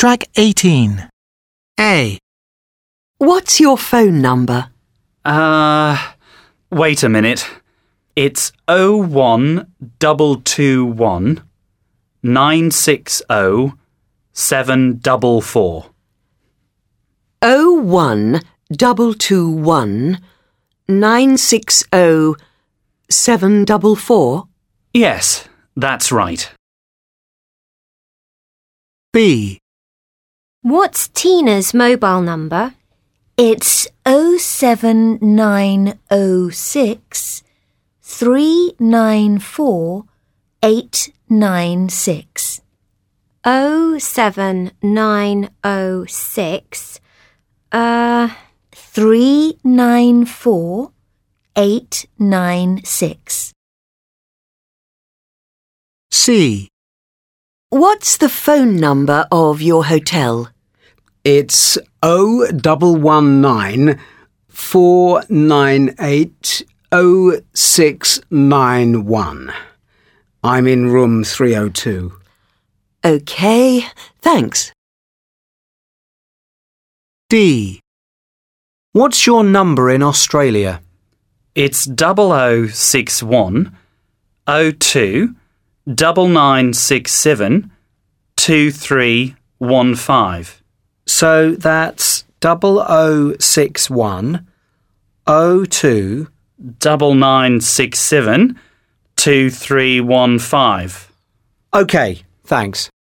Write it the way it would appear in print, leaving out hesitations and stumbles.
Track 18. A. What's your phone number? Wait a minute. It's 01221 960 744. 01221 960 744? Yes, that's right. B. What's Tina's mobile number? It's 07906 394 896. 07906 394 896. C. What's the phone number of your hotel? It's 0119 498 0691. I'm in room 302. OK, thanks. D. What's your number in Australia? It's 0061 02 9967 2315. So that's 0061 02 9967 2315. OK, thanks.